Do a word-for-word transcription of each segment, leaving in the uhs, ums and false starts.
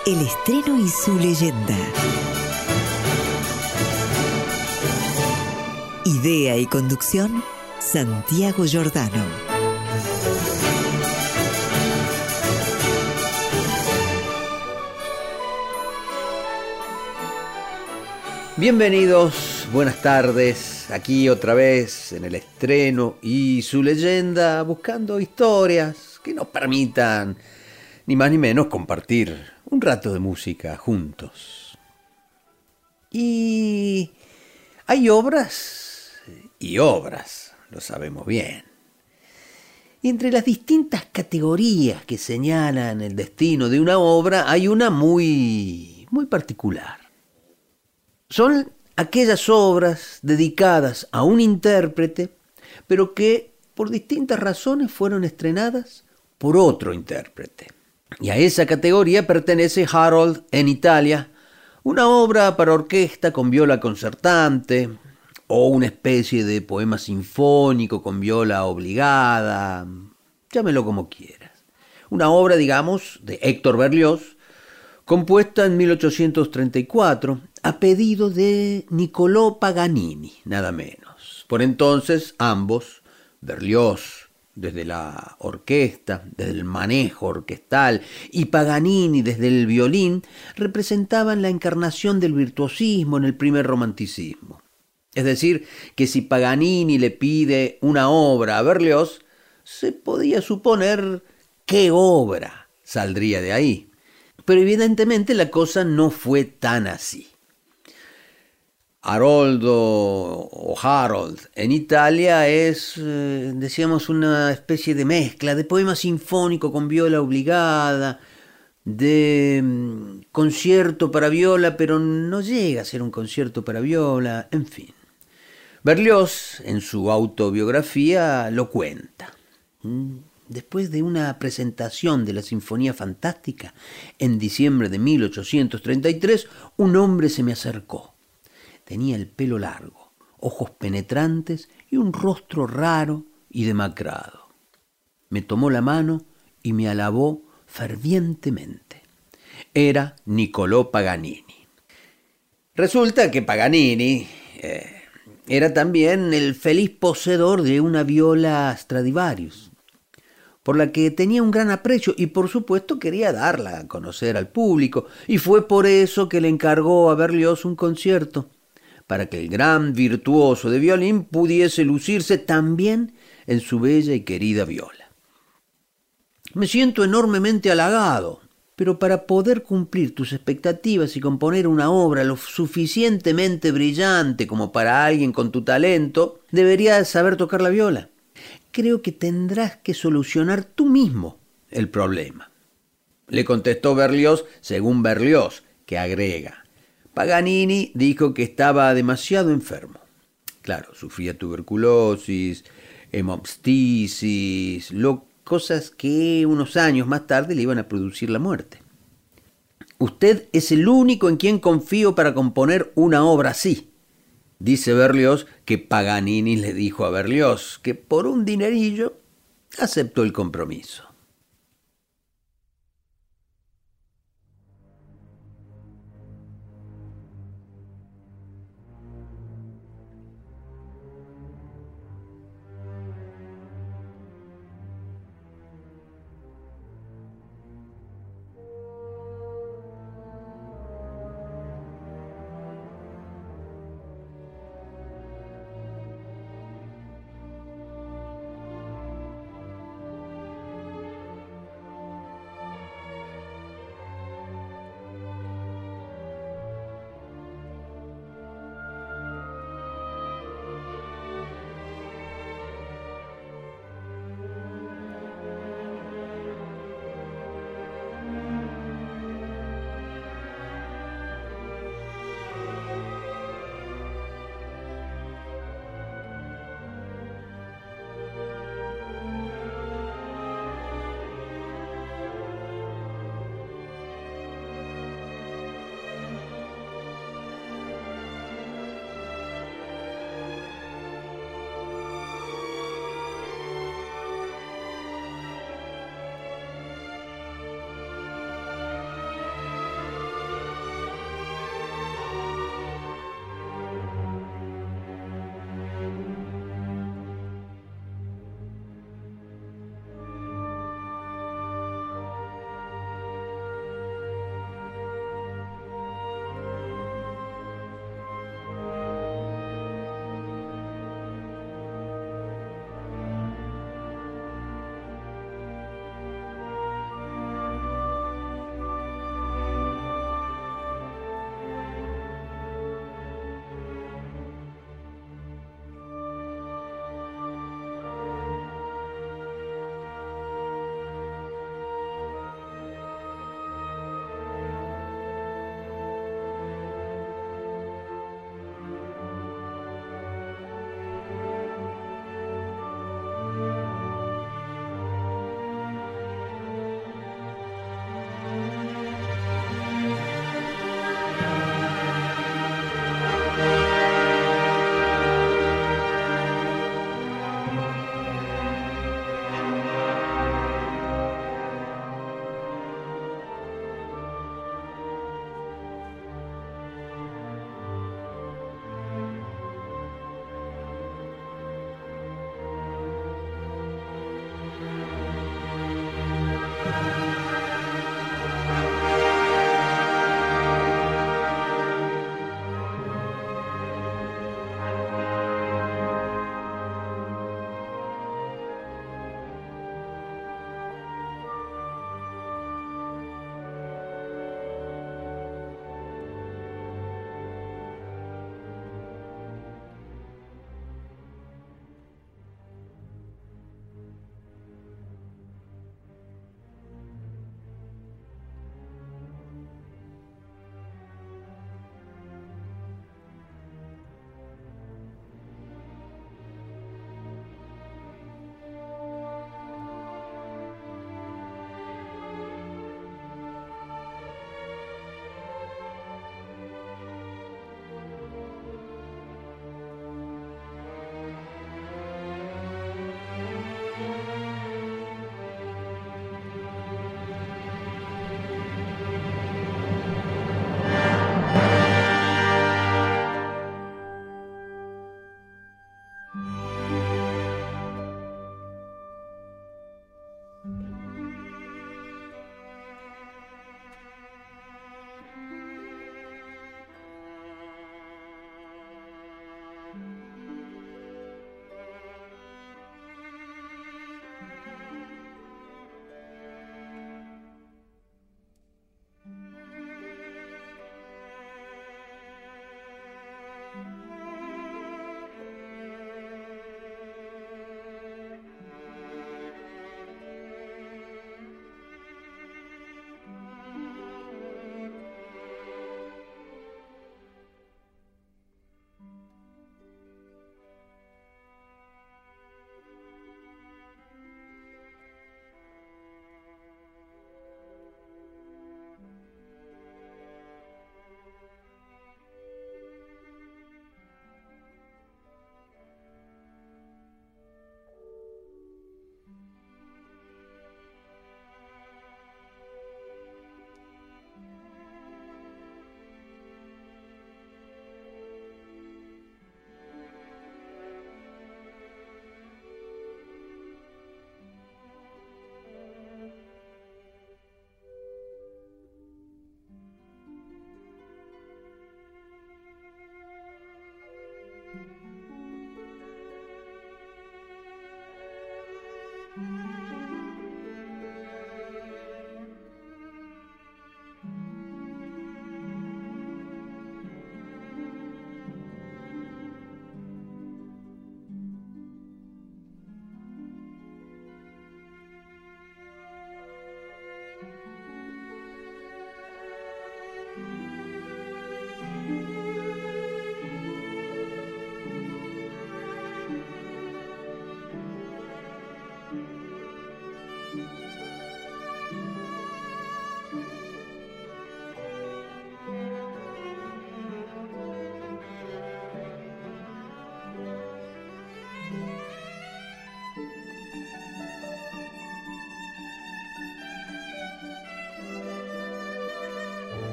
El estreno y su leyenda. Idea y conducción, Santiago Giordano. Bienvenidos, buenas tardes, aquí otra vez en el estreno y su leyenda, buscando historias que nos permitan, ni más ni menos, compartir un rato de música juntos. Y hay obras y obras, lo sabemos bien. Y entre las distintas categorías que señalan el destino de una obra, hay una muy, muy particular. Son aquellas obras dedicadas a un intérprete, pero que por distintas razones fueron estrenadas por otro intérprete. Y a esa categoría pertenece Harold en Italia, una obra para orquesta con viola concertante, o una especie de poema sinfónico con viola obligada, llámelo como quieras. Una obra, digamos, de Héctor Berlioz, compuesta en mil ochocientos treinta y cuatro, a pedido de Niccolò Paganini, nada menos. Por entonces, ambos, Berlioz desde la orquesta, desde el manejo orquestal, y Paganini desde el violín, representaban la encarnación del virtuosismo en el primer romanticismo. Es decir, que si Paganini le pide una obra a Berlioz, se podía suponer qué obra saldría de ahí. Pero evidentemente la cosa no fue tan así. Haroldo o Harold en Italia es, eh, decíamos, una especie de mezcla de poema sinfónico con viola obligada, de mm, concierto para viola, pero no llega a ser un concierto para viola, en fin. Berlioz, en su autobiografía, lo cuenta. Después de una presentación de la Sinfonía Fantástica en diciembre de mil ochocientos treinta y tres, un hombre se me acercó. Tenía el pelo largo, ojos penetrantes y un rostro raro y demacrado. Me tomó la mano y me alabó fervientemente. Era Niccolò Paganini. Resulta que Paganini eh, era también el feliz poseedor de una viola Stradivarius, por la que tenía un gran aprecio y por supuesto quería darla a conocer al público, y fue por eso que le encargó a Berlioz un concierto, para que el gran virtuoso de violín pudiese lucirse también en su bella y querida viola. Me siento enormemente halagado, pero para poder cumplir tus expectativas y componer una obra lo suficientemente brillante como para alguien con tu talento, deberías saber tocar la viola. Creo que tendrás que solucionar tú mismo el problema. Le contestó Berlioz, según Berlioz, que agrega: Paganini dijo que estaba demasiado enfermo. Claro, sufría tuberculosis, hemoptisis, lo, cosas que unos años más tarde le iban a producir la muerte. Usted es el único en quien confío para componer una obra así. Dice Berlioz que Paganini le dijo a Berlioz que por un dinerillo aceptó el compromiso.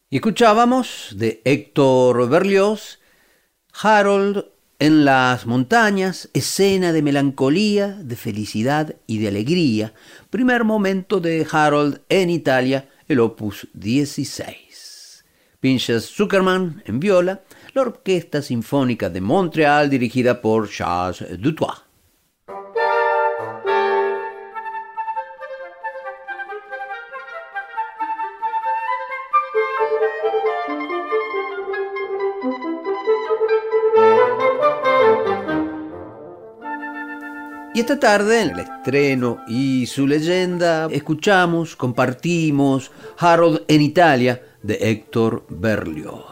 Y escuchábamos de Héctor Berlioz, Harold en las montañas, escena de melancolía, de felicidad y de alegría, primer momento de Harold en Italia, el opus dieciséis. Pinchas Zuckerman en viola, la Orquesta Sinfónica de Montreal dirigida por Charles Dutoit. Y esta tarde, en el estreno y su leyenda, escuchamos, compartimos Harold en Italia de Héctor Berlioz.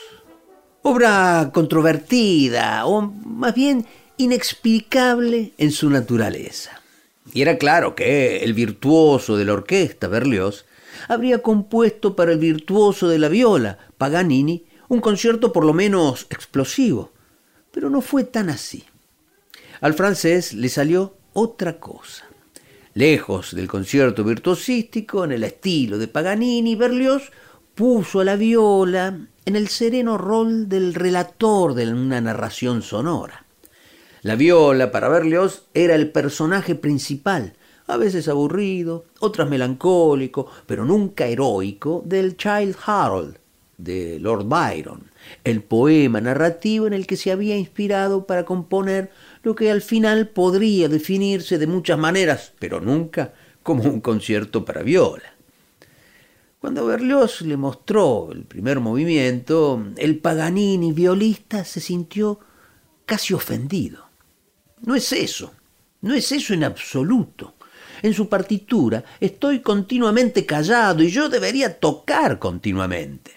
Obra controvertida, o más bien inexplicable en su naturaleza. Y era claro que el virtuoso de la orquesta, Berlioz, habría compuesto para el virtuoso de la viola, Paganini, un concierto por lo menos explosivo. Pero no fue tan así. Al francés le salió otra cosa. Lejos del concierto virtuosístico, en el estilo de Paganini, Berlioz puso a la viola en el sereno rol del relator de una narración sonora. La viola, para Berlioz, era el personaje principal, a veces aburrido, otras melancólico, pero nunca heroico, del Childe Harold, de Lord Byron, el poema narrativo en el que se había inspirado para componer lo que al final podría definirse de muchas maneras, pero nunca como un concierto para viola. Cuando Berlioz le mostró el primer movimiento, el Paganini violista se sintió casi ofendido. No es eso, no es eso en absoluto. En su partitura estoy continuamente callado y yo debería tocar continuamente.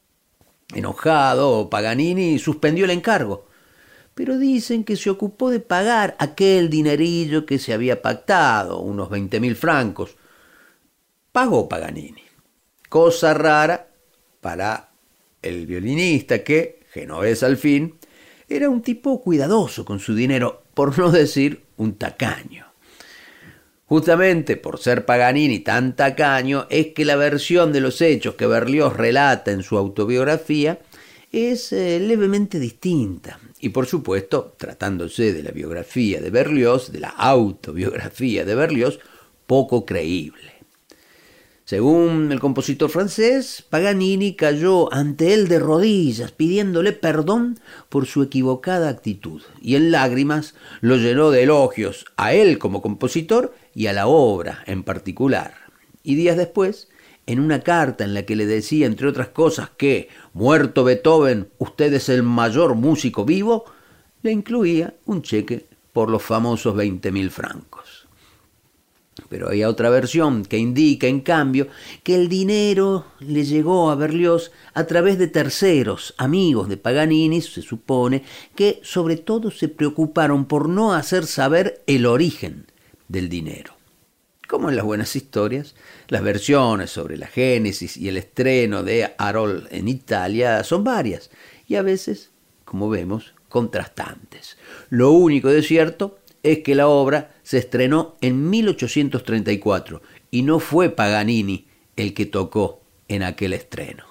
Enojado, Paganini suspendió el encargo, pero dicen que se ocupó de pagar aquel dinerillo que se había pactado, unos veinte mil francos. Pagó Paganini. Cosa rara para el violinista que, genovés al fin, era un tipo cuidadoso con su dinero, por no decir un tacaño. Justamente por ser Paganini tan tacaño es que la versión de los hechos que Berlioz relata en su autobiografía es eh, levemente distinta. Y por supuesto, tratándose de la biografía de Berlioz, de la autobiografía de Berlioz, poco creíble. Según el compositor francés, Paganini cayó ante él de rodillas pidiéndole perdón por su equivocada actitud y en lágrimas lo llenó de elogios a él como compositor y a la obra en particular. Y días después, en una carta en la que le decía, entre otras cosas, que, muerto Beethoven, usted es el mayor músico vivo, le incluía un cheque por los famosos veinte mil francos. Pero hay otra versión que indica, en cambio, que el dinero le llegó a Berlioz a través de terceros, amigos de Paganini, se supone, que sobre todo se preocuparon por no hacer saber el origen del dinero. Como en las buenas historias, las versiones sobre la génesis y el estreno de Harold en Italia son varias y a veces, como vemos, contrastantes. Lo único de cierto es que la obra se estrenó en mil ochocientos treinta y cuatro y no fue Paganini el que tocó en aquel estreno.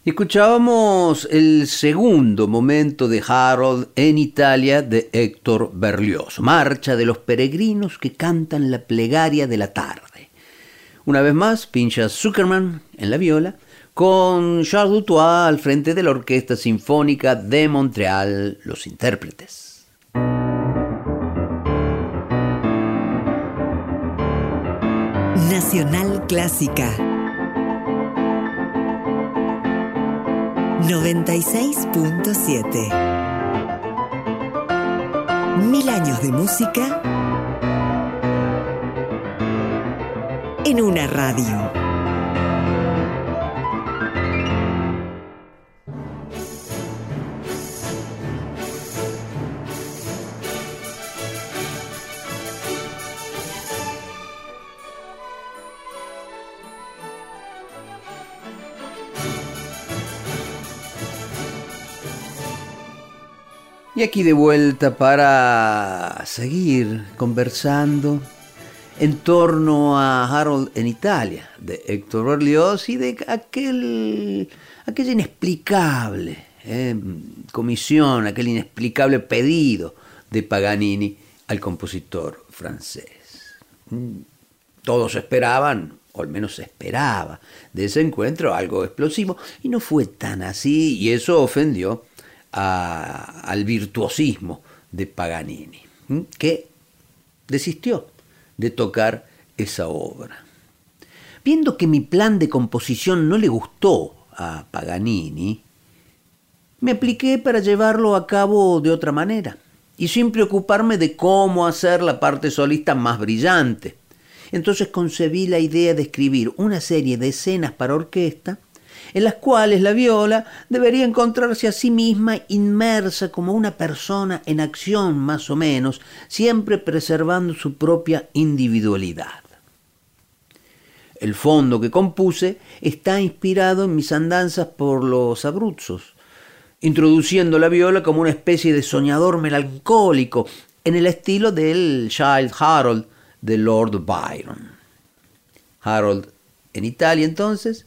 Y escuchábamos el segundo momento de Harold en Italia de Héctor Berlioz, Marcha de los peregrinos que cantan la plegaria de la tarde. Una vez más, Pinchas Zuckerman en la viola, con Charles Dutoit al frente de la Orquesta Sinfónica de Montreal, los intérpretes. Nacional Clásica noventa y seis punto siete. Mil años de música en una radio. Y aquí de vuelta para seguir conversando en torno a Harold en Italia, de Héctor Berlioz y de aquel, aquella inexplicable eh, comisión, aquel inexplicable pedido de Paganini al compositor francés. Todos esperaban, o al menos se esperaba, de ese encuentro algo explosivo, y no fue tan así, y eso ofendió A, al virtuosismo de Paganini, que desistió de tocar esa obra. Viendo que mi plan de composición no le gustó a Paganini, me apliqué para llevarlo a cabo de otra manera y sin preocuparme de cómo hacer la parte solista más brillante. Entonces concebí la idea de escribir una serie de escenas para orquesta en las cuales la viola debería encontrarse a sí misma inmersa como una persona en acción más o menos, siempre preservando su propia individualidad. El fondo que compuse está inspirado en mis andanzas por los Abruzzos, introduciendo la viola como una especie de soñador melancólico en el estilo del Childe Harold de Lord Byron. Harold en Italia, entonces,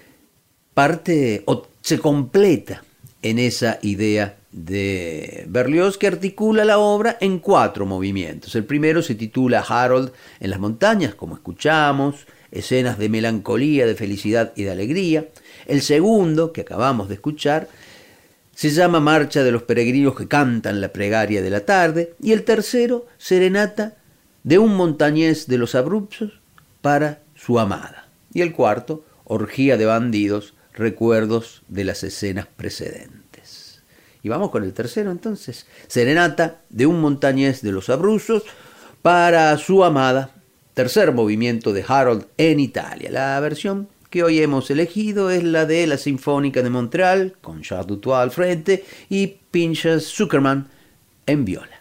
parte o se completa en esa idea de Berlioz, que articula la obra en cuatro movimientos. El primero se titula Harold en las montañas, como escuchamos, escenas de melancolía, de felicidad y de alegría. El segundo, que acabamos de escuchar, se llama Marcha de los peregrinos que cantan la plegaria de la tarde. Y el tercero, Serenata de un montañés de los Abruzos para su amada. Y el cuarto, Orgía de bandidos, recuerdos de las escenas precedentes. Y vamos con el tercero entonces. Serenata de un montañés de los Abruzos para su amada. Tercer movimiento de Harold en Italia. La versión que hoy hemos elegido es la de la Sinfónica de Montreal, con Charles Dutoit al frente y Pinchas Zuckerman en viola.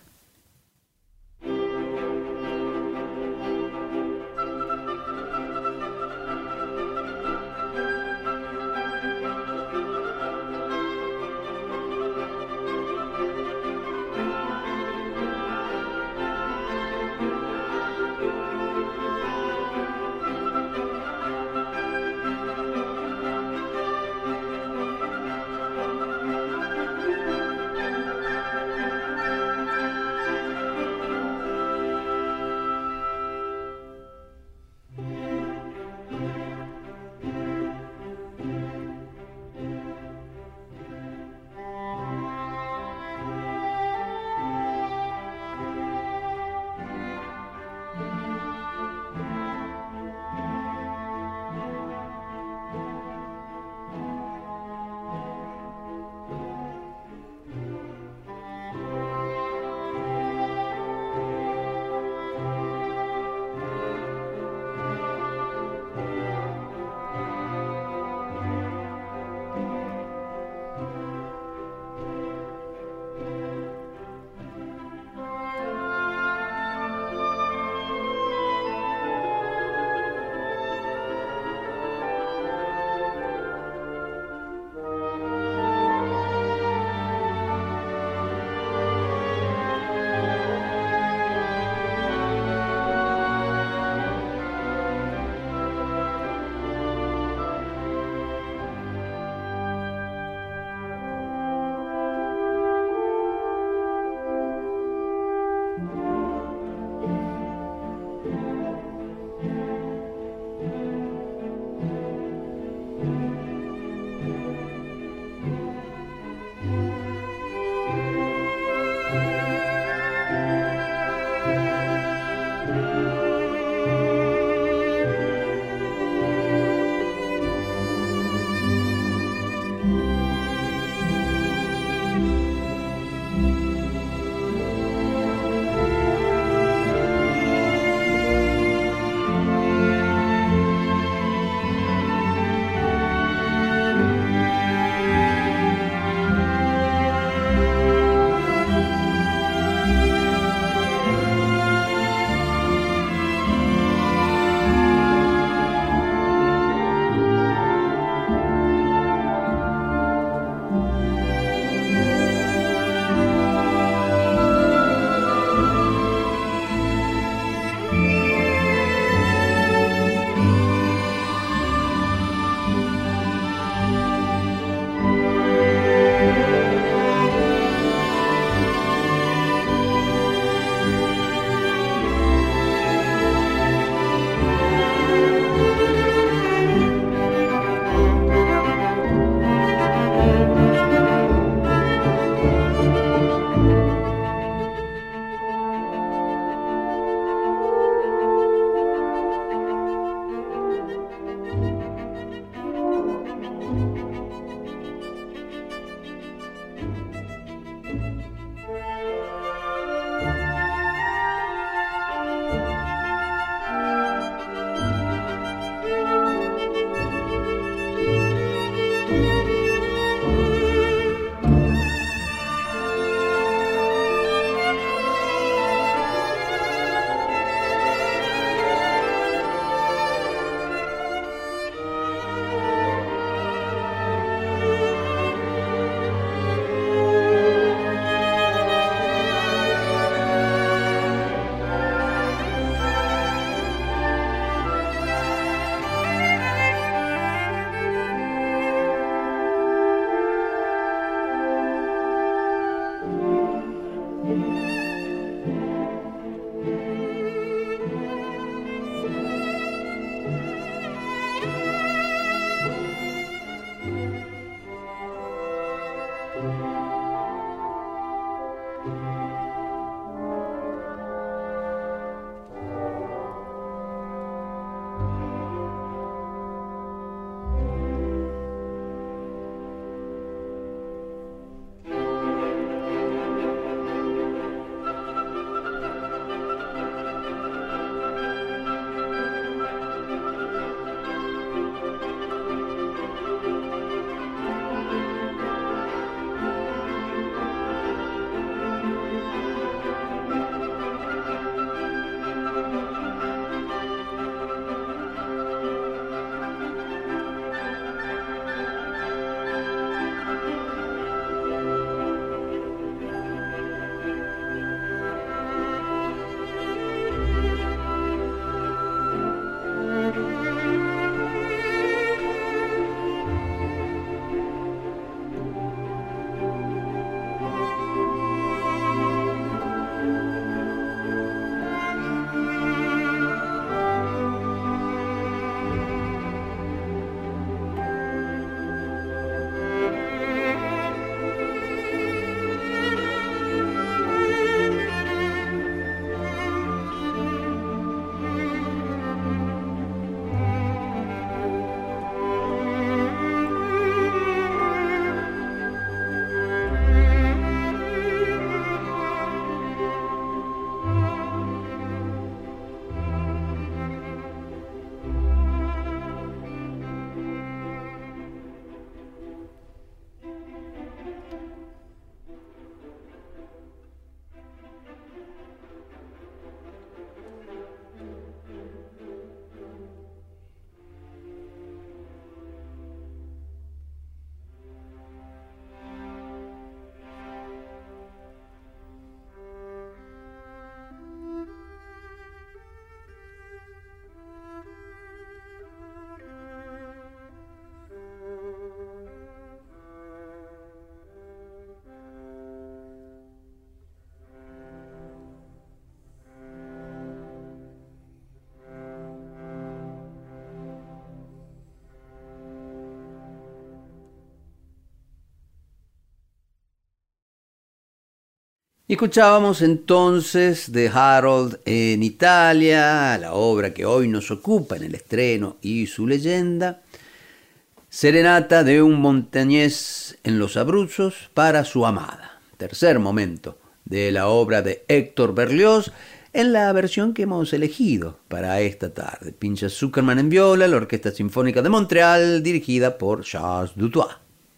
Y escuchábamos entonces de Harold en Italia, la obra que hoy nos ocupa en el estreno y su leyenda, Serenata de un montañés en los Abruzos para su amada. Tercer momento de la obra de Héctor Berlioz en la versión que hemos elegido para esta tarde. Pinchas Zuckerman en viola, la Orquesta Sinfónica de Montreal, dirigida por Charles Dutoit.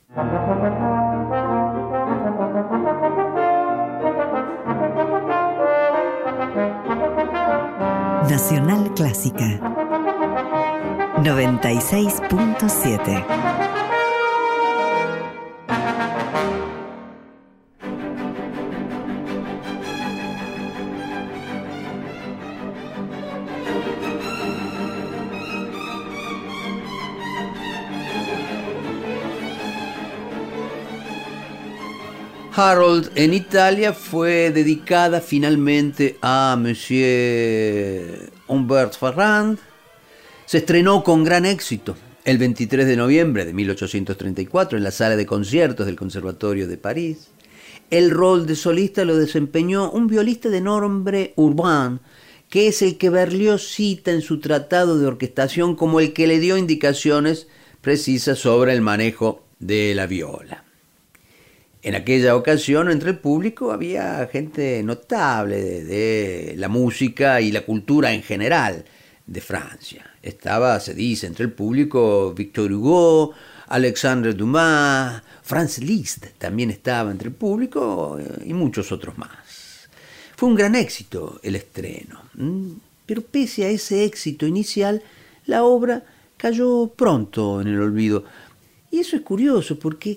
Nacional Clásica noventa y seis punto siete. Harold en Italia fue dedicada finalmente a Monsieur Humbert Ferrand. Se estrenó con gran éxito el veintitrés de noviembre de mil ochocientos treinta y cuatro en la sala de conciertos del Conservatorio de París. El rol de solista lo desempeñó un violista de nombre Urbain, que es el que Berlioz cita en su tratado de orquestación como el que le dio indicaciones precisas sobre el manejo de la viola. En aquella ocasión, entre el público había gente notable de, de la música y la cultura en general de Francia. Estaba, se dice, entre el público Victor Hugo, Alexandre Dumas, Franz Liszt también estaba entre el público y muchos otros más. Fue un gran éxito el estreno, pero pese a ese éxito inicial, la obra cayó pronto en el olvido. Y eso es curioso porque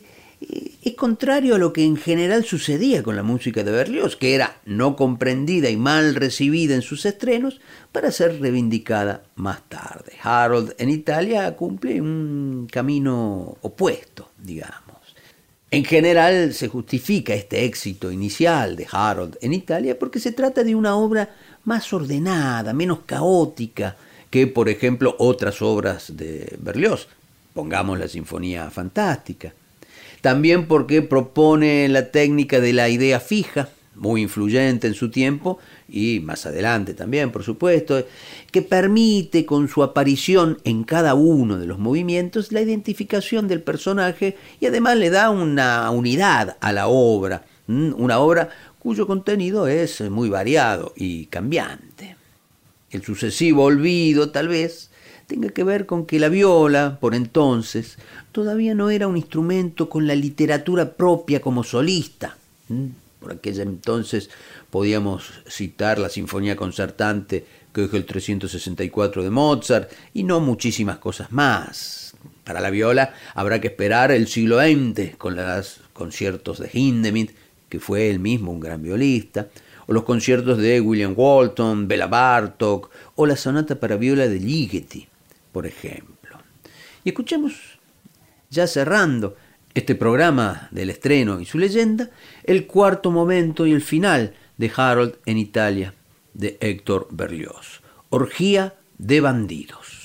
es contrario a lo que en general sucedía con la música de Berlioz, que era no comprendida y mal recibida en sus estrenos para ser reivindicada más tarde. Harold en Italia cumple un camino opuesto, digamos. En general se justifica este éxito inicial de Harold en Italia porque se trata de una obra más ordenada, menos caótica que, por ejemplo, otras obras de Berlioz. Pongamos la Sinfonía Fantástica. También porque propone la técnica de la idea fija, muy influyente en su tiempo y más adelante también, por supuesto, que permite con su aparición en cada uno de los movimientos la identificación del personaje y además le da una unidad a la obra, una obra cuyo contenido es muy variado y cambiante. El sucesivo olvido, tal vez, tenga que ver con que la viola, por entonces, todavía no era un instrumento con la literatura propia como solista. Por aquella entonces podíamos citar la Sinfonía Concertante, que es el trescientos sesenta y cuatro de Mozart, y no muchísimas cosas más. Para la viola habrá que esperar el siglo veinte, con los conciertos de Hindemith, que fue él mismo un gran violista, o los conciertos de William Walton, Bela Bartok, o la sonata para viola de Ligeti, por ejemplo. Y escuchemos, ya cerrando este programa del estreno y su leyenda, el cuarto momento y el final de Harold en Italia, de Héctor Berlioz, Orgía de bandidos.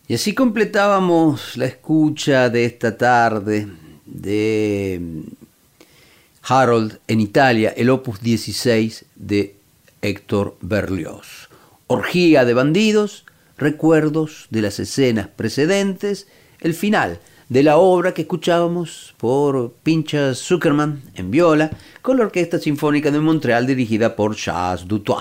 Y así completábamos la escucha de esta tarde de Harold en Italia, el opus dieciséis de Héctor Berlioz. Orgía de bandidos, recuerdos de las escenas precedentes, el final de la obra que escuchábamos por Pinchas Zuckerman en viola, con la Orquesta Sinfónica de Montreal dirigida por Charles Dutoit.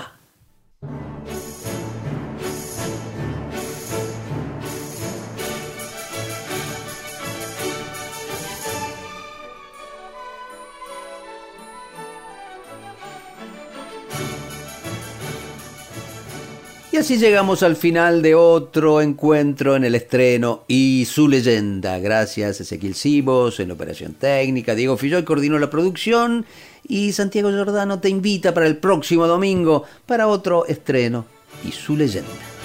Y así llegamos al final de otro encuentro en el estreno y su leyenda. Gracias a Ezequiel Sibos en la operación técnica, Diego Filloy coordinó la producción y Santiago Giordano te invita para el próximo domingo para otro estreno y su leyenda.